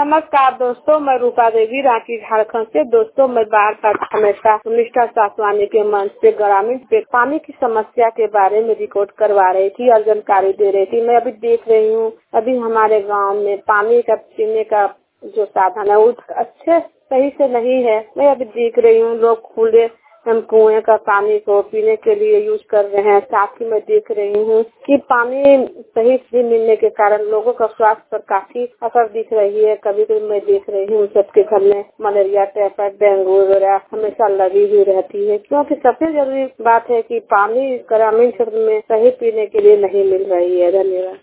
नमस्कार दोस्तों, मैं रूपा देवी रांची झारखंड से। दोस्तों, मैं बार बार हमेशा निष्ठा सासवानी के मंच पे ग्रामीण पे पानी की समस्या के बारे में रिकॉर्ड करवा रही थी और जानकारी दे रही थी। मैं अभी देख रही हूँ, अभी हमारे गांव में पानी का पीने का जो साधन है वो अच्छे सही से नहीं है। मैं अभी देख रही हूँ लोग खुले हम कुएं का पानी को पीने के लिए यूज कर रहे हैं। साथ ही मैं देख रही हूँ कि पानी सही से मिलने के कारण लोगों का स्वास्थ्य पर काफी असर दिख रही है। कभी कभी मैं देख रही हूँ सबके घर में मलेरिया, टाइफाइड, डेंगू वगैरह हमेशा लगी हुई रहती है, क्योंकि सबसे जरूरी बात है कि पानी ग्रामीण क्षेत्र में सही पीने के लिए नहीं मिल रही है। धन्यवाद।